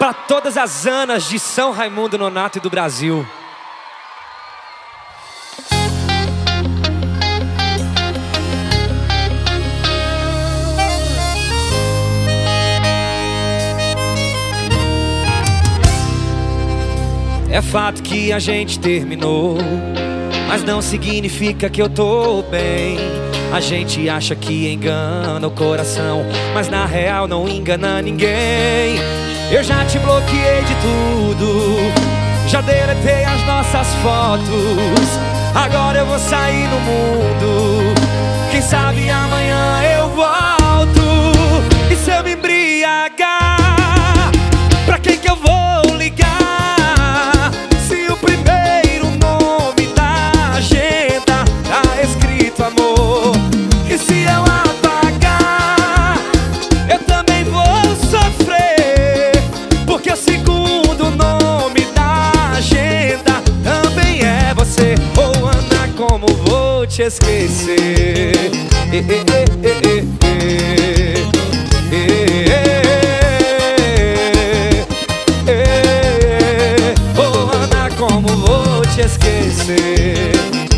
para todas as Anas de São Raimundo Nonato e do Brasil. É fato que a gente terminou, mas não significa que eu tô bem. A gente acha que engana o coração, mas na real não engana ninguém. Eu já te bloqueei de tudo, já deletei as nossas fotos. Agora eu vou sair no mundo, quem sabe amanhã eu volto. E se eu me embriagar, pra quem que eu vou ligar? Se o primeiro nome da agenda tá escrito amor, e se eu apagar, eu também vou sofrer, porque o segundo nome da agenda também é você. Oh Ana, como vou te esquecer? Oh Ana, como vou te esquecer?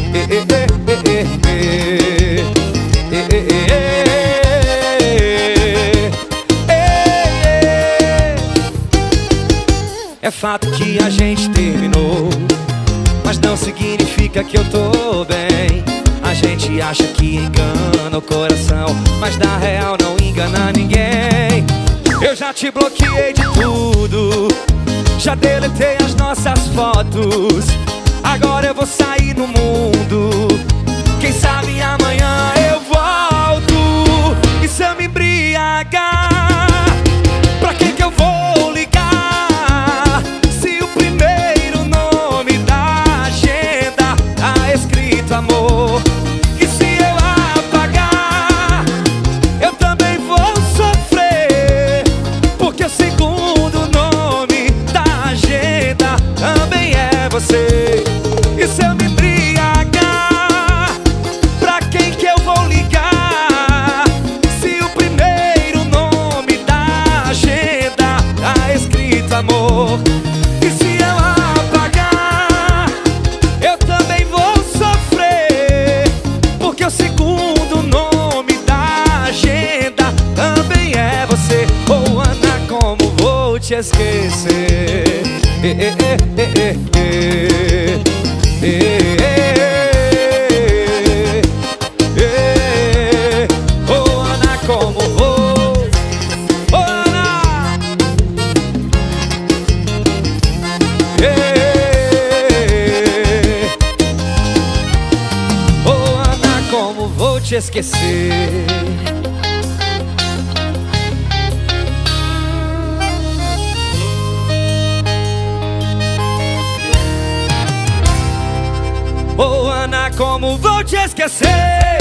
É fato que a gente terminou, mas não significa que eu tô bem. A gente acha que engana o coração, mas na real não engana ninguém. Eu já te bloqueei de tudo, já deletei as nossas fotos. Agora eu vou sair no mundo, quem sabe amanhã eu volto. E se eu me embriagar, pra quem que eu vou ligar? Se o primeiro nome da agenda tá escrito amor, e se eu apagar, eu também vou sofrer, porque o segundo nome da agenda também é você. E se eu me embriagar, pra quem que eu vou ligar? Se o primeiro nome da agenda tá escrito amor, e se eu apagar, eu também vou sofrer, porque o segundo nome da agenda também é você. Oh Ana, como vou te esquecer? Oh Ana, como vou? Oh Ana, oh Ana, como vou te esquecer? Oh Ana, como vou te esquecer?